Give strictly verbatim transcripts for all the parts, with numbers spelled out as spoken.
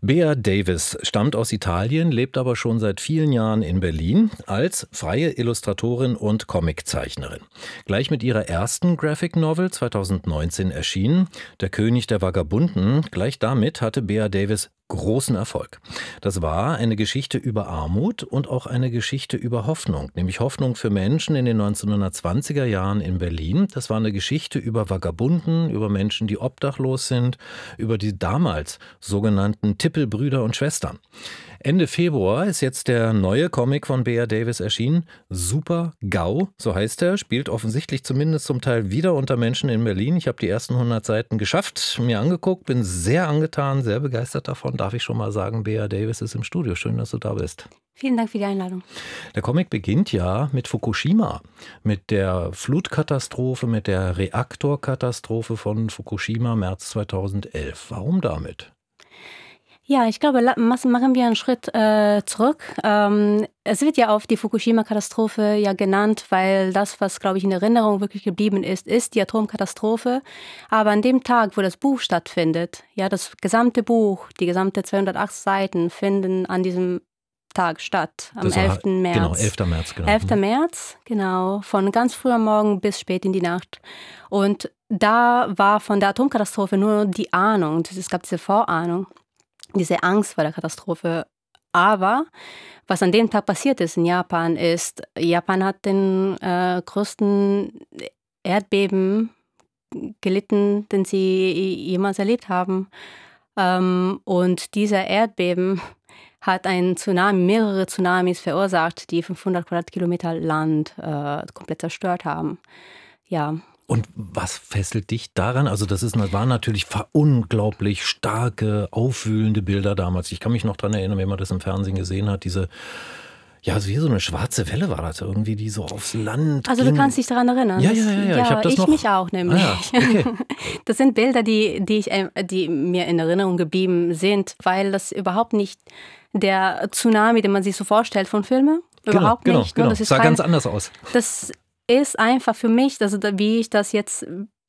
Bea Davis stammt aus Italien, lebt aber schon seit vielen Jahren in Berlin als freie Illustratorin und Comiczeichnerin. Gleich mit ihrer ersten Graphic Novel zweitausendneunzehn erschienen, Der König der Vagabunden, gleich damit hatte Bea Davis großen Erfolg. Das war eine Geschichte über Armut und auch eine Geschichte über Hoffnung, nämlich Hoffnung für Menschen in den neunzehnhundertzwanziger Jahren in Berlin. Das war eine Geschichte über Vagabunden, über Menschen, die obdachlos sind, über die damals sogenannten Tippelbrüder und Schwestern. Ende Februar ist jetzt der neue Comic von Bea Davis erschienen. Super-GAU, so heißt er, spielt offensichtlich zumindest zum Teil wieder unter Menschen in Berlin. Ich habe die ersten hundert Seiten geschafft, mir angeguckt, bin sehr angetan, sehr begeistert davon. Darf ich schon mal sagen, Bea Davis ist im Studio. Schön, dass du da bist. Vielen Dank für die Einladung. Der Comic beginnt ja mit Fukushima, mit der Flutkatastrophe, mit der Reaktorkatastrophe von Fukushima März zweitausendelf. Warum damit? Ja, ich glaube, machen wir einen Schritt äh, zurück. Ähm, es wird ja auf die Fukushima-Katastrophe ja genannt, weil das, was, glaube ich, in Erinnerung wirklich geblieben ist, ist die Atomkatastrophe. Aber an dem Tag, wo das Buch stattfindet, ja, das gesamte Buch, die gesamte zweihundertacht Seiten finden an diesem Tag statt, am Das war- elften März. Genau, elfter März, genau. elfter März, genau, von ganz früh am Morgen bis spät in die Nacht. Und da war von der Atomkatastrophe nur die Ahnung, es gab diese Vorahnung, diese Angst vor der Katastrophe. Aber was an dem Tag passiert ist in Japan, ist, Japan hat den äh, größten Erdbeben gelitten, den sie jemals erlebt haben. Ähm, und dieser Erdbeben hat ein Tsunami, mehrere Tsunamis verursacht, die fünfhundert Quadratkilometer Land äh, komplett zerstört haben. Ja. Und was fesselt dich daran? Also das ist, waren natürlich unglaublich starke, aufwühlende Bilder damals. Ich kann mich noch daran erinnern, wenn man das im Fernsehen gesehen hat, diese, ja, so wie so eine schwarze Welle war das irgendwie, die so aufs Land Also ging. du kannst dich daran erinnern? Ja, ja, ja, ja. Ich hab das ich noch- mich auch nämlich. Ah, ja, okay. Das sind Bilder, die, die, ich, äh, die mir in Erinnerung geblieben sind, weil das überhaupt nicht der Tsunami, den man sich so vorstellt von Filmen, überhaupt genau, nicht. Genau, Das ist sah kein- ganz anders aus. Das ist einfach für mich, also da- wie ich das jetzt,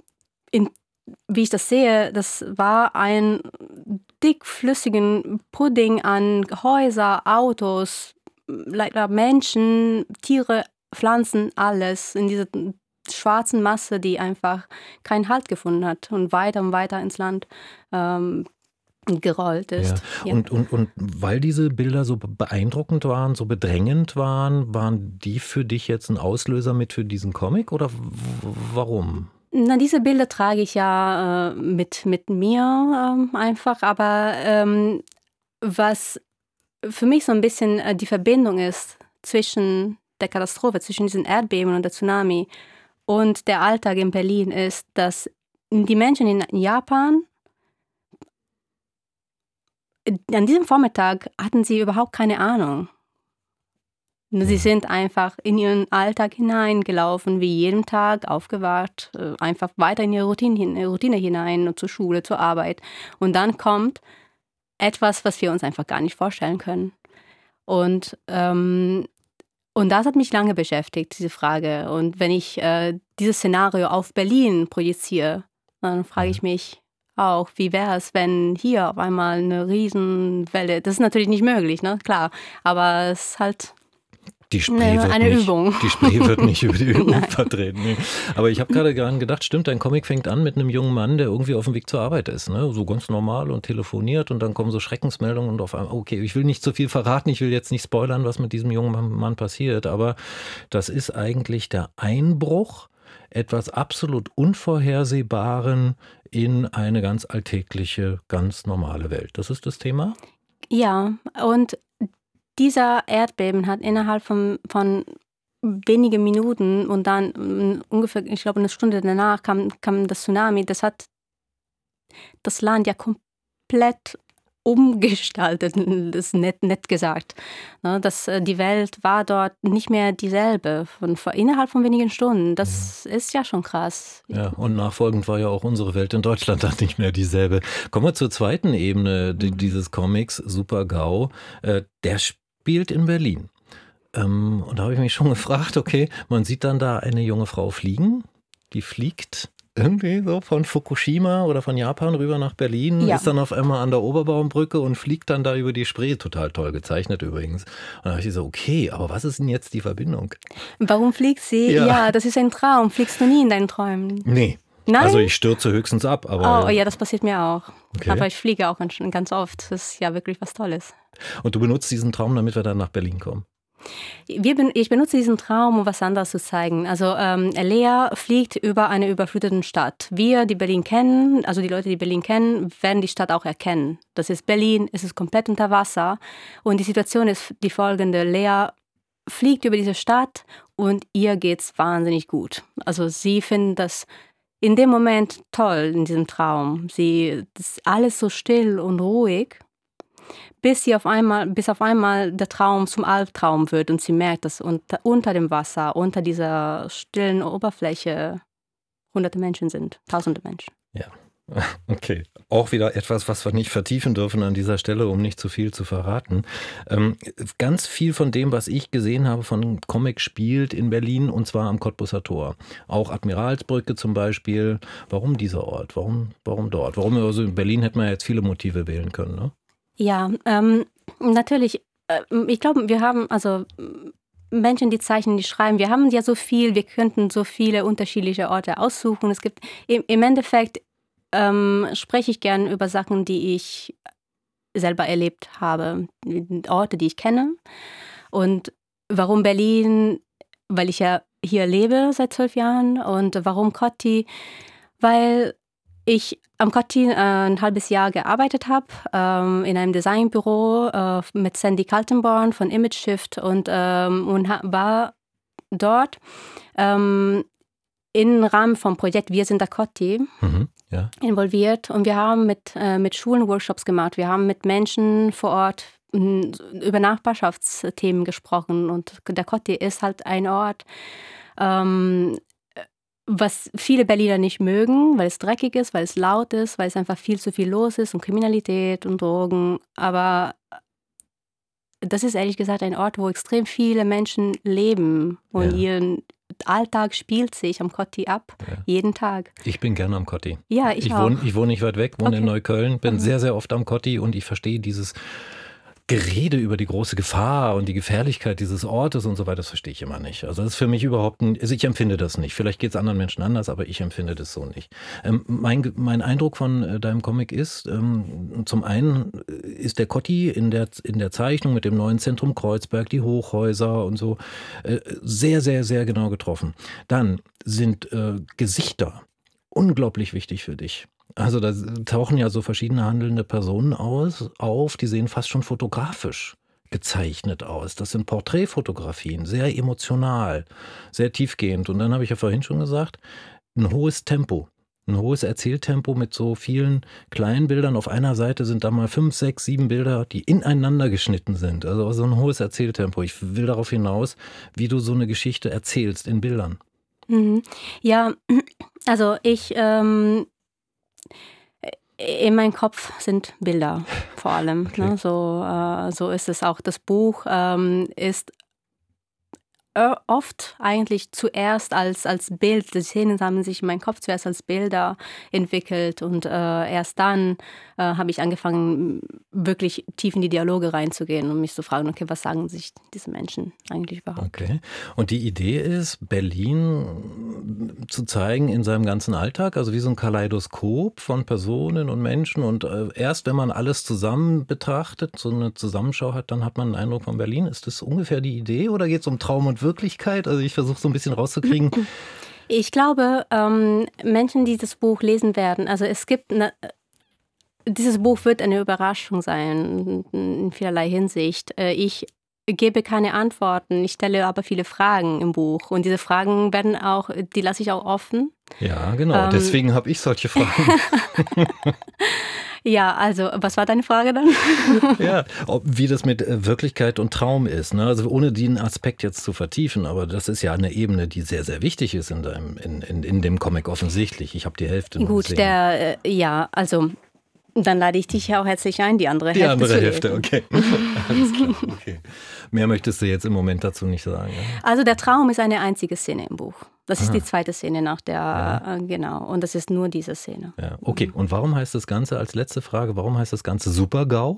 in, wie ich das sehe, das war ein dickflüssigen Pudding an Häuser, Autos, leider Menschen, Tiere, Pflanzen, alles in dieser schwarzen Masse, die einfach keinen Halt gefunden hat und weiter und weiter ins Land ähm, gerollt ist. Ja. Ja. Und, und, und weil diese Bilder so beeindruckend waren, so bedrängend waren, waren die für dich jetzt ein Auslöser mit für diesen Comic oder w- warum? Na, diese Bilder trage ich ja äh, mit, mit mir ähm, einfach, aber ähm, was für mich so ein bisschen äh, die Verbindung ist zwischen der Katastrophe, zwischen diesen Erdbeben und der Tsunami und der Alltag in Berlin ist, dass die Menschen in Japan, äh, an diesem Vormittag hatten sie überhaupt keine Ahnung. Sie sind einfach in ihren Alltag hineingelaufen, wie jeden Tag, aufgewacht, äh, einfach weiter in ihre Routine, hin- Routine hinein, zur Schule, zur Arbeit. Und dann kommt etwas, was wir uns einfach gar nicht vorstellen können. Und, ähm, und das hat mich lange beschäftigt, diese Frage. Und wenn ich äh, dieses Szenario auf Berlin projiziere, dann frage ich mich auch, wie wäre es, wenn hier auf einmal eine Riesenwelle, das ist natürlich nicht möglich, ne? Klar, aber es ist halt Die Spree Eine- wird eine nicht, Übung. Die Spree wird nicht über die Ufer treten. Nee. Aber ich habe gerade daran gedacht, stimmt, dein Comic fängt an mit einem jungen Mann, der irgendwie auf dem Weg zur Arbeit ist. Ne? So ganz normal und telefoniert und dann kommen so Schreckensmeldungen und auf einmal, okay, ich will nicht zu viel verraten, ich will jetzt nicht spoilern, was mit diesem jungen Mann passiert, aber das ist eigentlich der Einbruch etwas absolut Unvorhersehbaren in eine ganz alltägliche, ganz normale Welt. Das ist das Thema? Ja, und dieser Erdbeben hat innerhalb von, von wenigen Minuten und dann mm, ungefähr, ich glaube, eine Stunde danach kam, kam das Tsunami. Das hat das Land ja komplett umgestaltet, das ist nett, nett gesagt. Ne, das, äh, die Welt war dort nicht mehr dieselbe von, von, innerhalb von wenigen Stunden. Das ist ja schon krass. Ja, und nachfolgend war ja auch unsere Welt in Deutschland dann nicht mehr dieselbe. Kommen wir zur zweiten Ebene di- dieses Comics, Super-GAU. Äh, der spielt in Berlin. Ähm, und da habe ich mich schon gefragt, okay, man sieht dann da eine junge Frau fliegen, die fliegt Irgendwie so von Fukushima oder von Japan rüber nach Berlin, Ja. ist dann auf einmal an der Oberbaumbrücke und fliegt dann da über die Spree. Total toll gezeichnet übrigens. Und dann dachte ich so, okay, aber was ist denn jetzt die Verbindung? Warum fliegt sie? Ja. Ja, das ist ein Traum. Fliegst du nie in deinen Träumen? Nee. Nein? Also ich stürze höchstens ab, aber. Oh ja, das passiert mir auch. Okay. Aber ich fliege auch ganz, ganz oft. Das ist ja wirklich was Tolles. Und du benutzt diesen Traum, damit wir dann nach Berlin kommen? Wir, ben- ich benutze diesen Traum, um was anderes zu zeigen. Also ähm, Lea fliegt über eine überflutete Stadt. Wir, die Berlin kennen, also die Leute, die Berlin kennen, werden die Stadt auch erkennen. Das ist Berlin, es ist komplett unter Wasser. Und die Situation ist die folgende. Lea fliegt über diese Stadt und ihr geht's wahnsinnig gut. Also sie finden das in dem Moment toll, in diesem Traum. Sie, das ist alles so still und ruhig. Bis sie auf einmal, bis auf einmal der Traum zum Albtraum wird und sie merkt, dass unter, unter dem Wasser, unter dieser stillen Oberfläche hunderte Menschen sind, tausende Menschen. Ja, okay. Auch wieder etwas, was wir nicht vertiefen dürfen an dieser Stelle, um nicht zu viel zu verraten. Ähm, ganz viel von dem, was ich gesehen habe von Comic, spielt in Berlin und zwar am Cottbuser Tor. Auch Admiralsbrücke zum Beispiel. Warum dieser Ort? Warum, warum dort? Warum, also in Berlin hätte man jetzt viele Motive wählen können, ne? Ja, ähm, natürlich, äh, ich glaube, wir haben, also Menschen, die zeichnen, die schreiben, wir haben ja so viel, wir könnten so viele unterschiedliche Orte aussuchen. Es gibt, im, im Endeffekt ähm, spreche ich gern über Sachen, die ich selber erlebt habe, Orte, die ich kenne. Und warum Berlin? Weil ich ja hier lebe seit zwölf Jahren. Und warum Kotti? Weil ich am Kotti äh, ein halbes Jahr gearbeitet habe, ähm, in einem Designbüro äh, mit Sandy Kaltenborn von Image Shift und, ähm, und ha- war dort ähm, im Rahmen vom Projekt Wir sind der Kotti Mhm, ja. involviert und wir haben mit, äh, mit Schulen Workshops gemacht. Wir haben mit Menschen vor Ort m, über Nachbarschaftsthemen gesprochen und der Kotti ist halt ein Ort, ähm, was viele Berliner nicht mögen, weil es dreckig ist, weil es laut ist, weil es einfach viel zu viel los ist und Kriminalität und Drogen. Aber das ist ehrlich gesagt ein Ort, wo extrem viele Menschen leben und Ja. ihren Alltag spielt sich am Kotti ab, Ja. jeden Tag. Ich bin gerne am Kotti. Ja, ich, Ich auch. wohne, ich wohne nicht weit weg, wohne in Okay. Neukölln, bin Mhm. sehr, sehr oft am Kotti und ich verstehe dieses Gerede über die große Gefahr und die Gefährlichkeit dieses Ortes und so weiter, das verstehe ich immer nicht. Also das ist für mich überhaupt ein, also ich empfinde das nicht. Vielleicht geht es anderen Menschen anders, aber ich empfinde das so nicht. Ähm, mein, Ge- mein Eindruck von äh, deinem Comic ist, ähm, zum einen äh, ist der Kotti in der, in der Zeichnung mit dem neuen Zentrum Kreuzberg, die Hochhäuser und so, äh, sehr, sehr, sehr genau getroffen. Dann sind äh, Gesichter unglaublich wichtig für dich. Also da tauchen ja so verschiedene handelnde Personen aus, auf, die sehen fast schon fotografisch gezeichnet aus. Das sind Porträtfotografien, sehr emotional, sehr tiefgehend. Und dann habe ich ja vorhin schon gesagt, ein hohes Tempo, ein hohes Erzähltempo mit so vielen kleinen Bildern. Auf einer Seite sind da mal fünf, sechs, sieben Bilder, die ineinander geschnitten sind. Also so ein hohes Erzähltempo. Ich will darauf hinaus, wie du so eine Geschichte erzählst in Bildern. Mhm. Ja, also ich, ähm, in meinem Kopf sind Bilder vor allem. Okay. Ne? So, äh, so ist es auch. Das Buch ähm, ist äh, oft eigentlich zuerst als, als Bild, die Szenen haben sich in meinem Kopf zuerst als Bilder entwickelt und äh, erst dann äh, habe ich angefangen, wirklich tief in die Dialoge reinzugehen und mich zu fragen, okay, was sagen sich diese Menschen eigentlich überhaupt? Okay. Und die Idee ist, Berlin zu zeigen in seinem ganzen Alltag, also wie so ein Kaleidoskop von Personen und Menschen. Und äh, erst wenn man alles zusammen betrachtet, so eine Zusammenschau hat, dann hat man einen Eindruck von Berlin. Ist das ungefähr die Idee oder geht es um Traum und Wirklichkeit? Also ich versuche so ein bisschen rauszukriegen. Ich glaube, ähm, Menschen, die das Buch lesen werden, also es gibt eine, dieses Buch wird eine Überraschung sein in vielerlei Hinsicht. Äh, Ich gebe keine Antworten, ich stelle aber viele Fragen im Buch und diese Fragen werden auch, die lasse ich auch offen. Ja, genau. Ähm, Deswegen habe ich solche Fragen. Ja, also was war deine Frage dann? Ja, ob, wie das mit äh, Wirklichkeit und Traum ist. Ne? Also ohne den Aspekt jetzt zu vertiefen, aber das ist ja eine Ebene, die sehr, sehr wichtig ist in, deinem, in, in, in dem Comic offensichtlich. Ich habe die Hälfte nur Gut, gesehen. der, äh, ja, also Dann lade ich dich ja auch herzlich ein, die andere Die Hälfte andere zu Hälfte, lesen. okay. Alles klar, okay. Mehr möchtest du jetzt im Moment dazu nicht sagen. Ja? Also der Traum ist eine einzige Szene im Buch. Das ist Aha. die zweite Szene nach der, Ja. äh, genau, und das ist nur diese Szene. Ja, okay. Und warum heißt das Ganze, als letzte Frage, warum heißt das Ganze Super-GAU?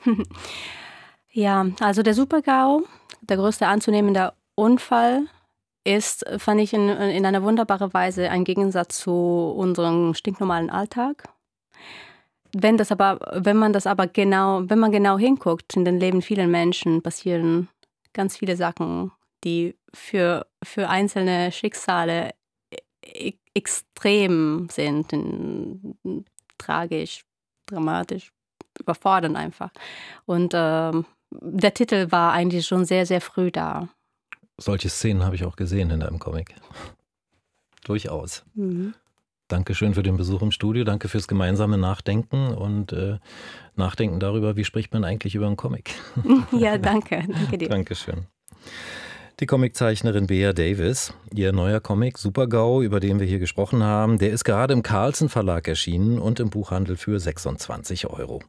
Ja, also der Super-GAU, der größte anzunehmende Unfall, ist, fand ich in, in einer wunderbaren Weise ein Gegensatz zu unserem stinknormalen Alltag. Wenn das aber, wenn man das aber genau, wenn man genau hinguckt, in den Leben vielen Menschen passieren ganz viele Sachen, die für, für einzelne Schicksale e extrem sind, in, tragisch, dramatisch, überfordernd einfach. Und ähm, der Titel war eigentlich schon sehr, sehr früh da. Solche Szenen habe ich auch gesehen in deinem Comic. Durchaus. Mhm. Dankeschön für den Besuch im Studio, danke fürs gemeinsame Nachdenken und äh, Nachdenken darüber, wie spricht man eigentlich über einen Comic. Ja, danke. Danke dir. Dankeschön. Die Comiczeichnerin Bea Davis, ihr neuer Comic Super-GAU, über den wir hier gesprochen haben, der ist gerade im Carlsen Verlag erschienen und im Buchhandel für sechsundzwanzig Euro.